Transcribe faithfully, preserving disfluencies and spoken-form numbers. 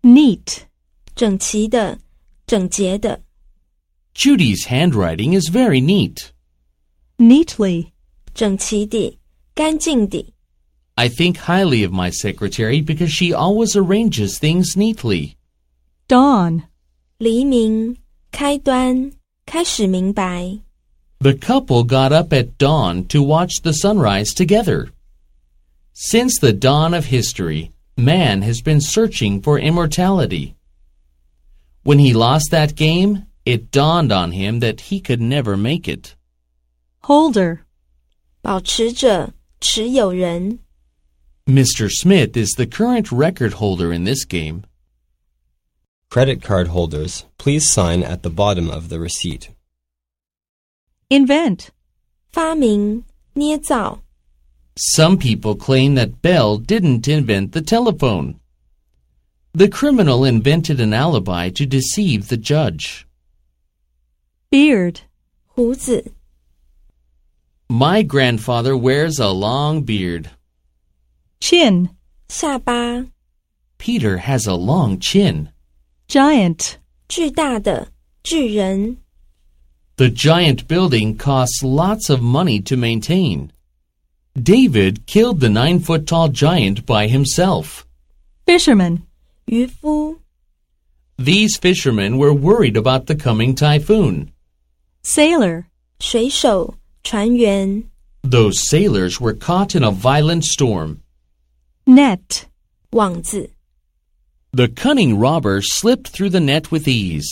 Neat. 整齐的，整洁的。 Judy's handwriting is very neat. Neatly. 整齐地，干净地。 I think highly of my secretary because she always arranges things neatly. Dawn. 黎明，开端，开始明白。 The couple got up at dawn to watch the sunrise together. Since the dawn of history, man has been searching for immortality. When he lost that game, it dawned on him that he could never make it. Holder. 保持者，持有人。 Mister Smith is the current record holder in this game. Credit card holders, please sign at the bottom of the receipt. Invent. 发明，捏造。 Some people claim that Bell didn't invent the telephone. The criminal invented an alibi to deceive the judge. Beard. 胡子。 My grandfather wears a long beard. Chin. 下巴。 Peter has a long chin. Giant. 巨大的，巨人。 The giant building costs lots of money to maintain. David killed the nine-foot-tall giant by himself. Fisherman. 渔夫。 These fishermen were worried about the coming typhoon. Sailor. 水手，船员。 Those sailors were caught in a violent storm. Net. 网子。 The cunning robber slipped through the net with ease.